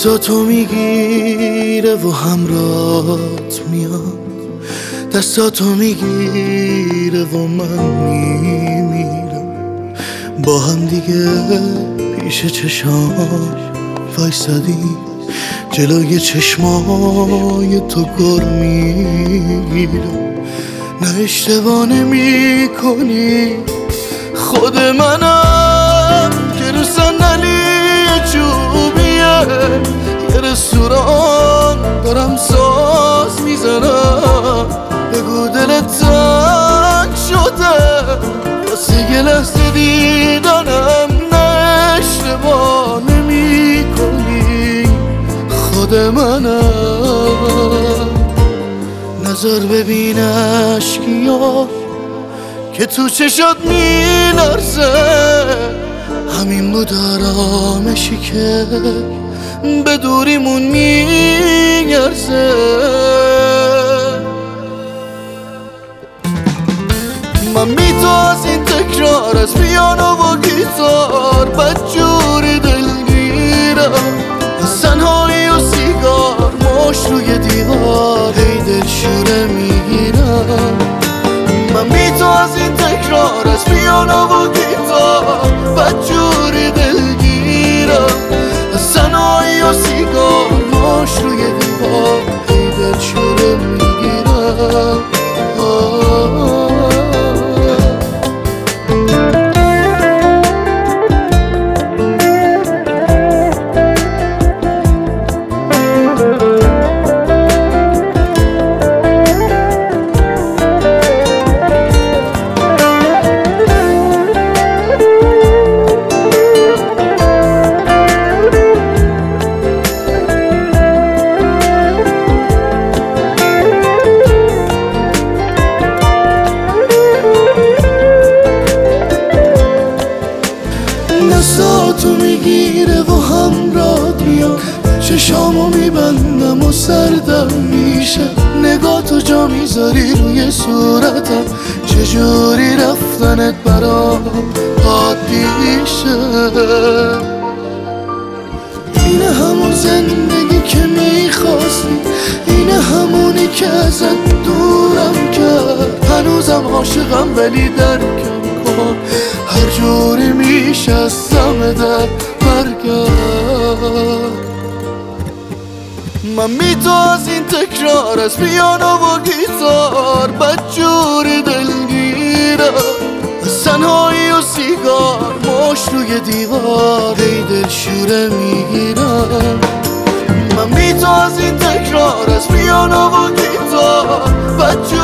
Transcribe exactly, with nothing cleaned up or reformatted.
دستاتو میگیره و همراهت میاد، دستاتو میگیره و من میمیرم. با هم دیگه پیش چشام وایسادیم، جلوی چشمای تو گر میگیرم. نه اشتباه نمی کنی، خود منم که رو صندلی چوبیه یه رستوران دارم ساز میزنم. بگو دلت تنگ شده واسه یه لحظه دیدنم. نه اشتباه نمی کنی، خود منم. نظر ببین اشکیا که تو چشات می لرزه، همین بود آرامشی که به دوریمون میگرزه. من بی تو از این تکرار، از پیانو و گیتار بدجوری دلگیرم. از تنهایی و سیگار ماش روی دیوار ای دل شوره میگیرم. من بی تو از این تکرار، از پیانو و گیتار بدجوری دلگیرم. از تنهایی و سیگار ماش روی دیوار ای دل شوره میگیرم. دستاتو میگیره و همراهت میاد، چشامو میبندم و سردم میشه. نگاه تو جا میذاری روی صورتم، چجوری رفتنت برام عادیشه. اینه همون زندگی که میخواستی، اینه همونی که ازت دورم کرد. هنوزم عاشقم ولی درکم کن، هر جوری میشه از سم در برگرد. من بی تو از این تکرار، از پیانو و گیتار بدجوری دلگیرم. از تنهایی و سیگار ماش روی دیوار ای دل شوره میگیرم. من بی تو از این تکرار، از پیانو و گیتار بدجوری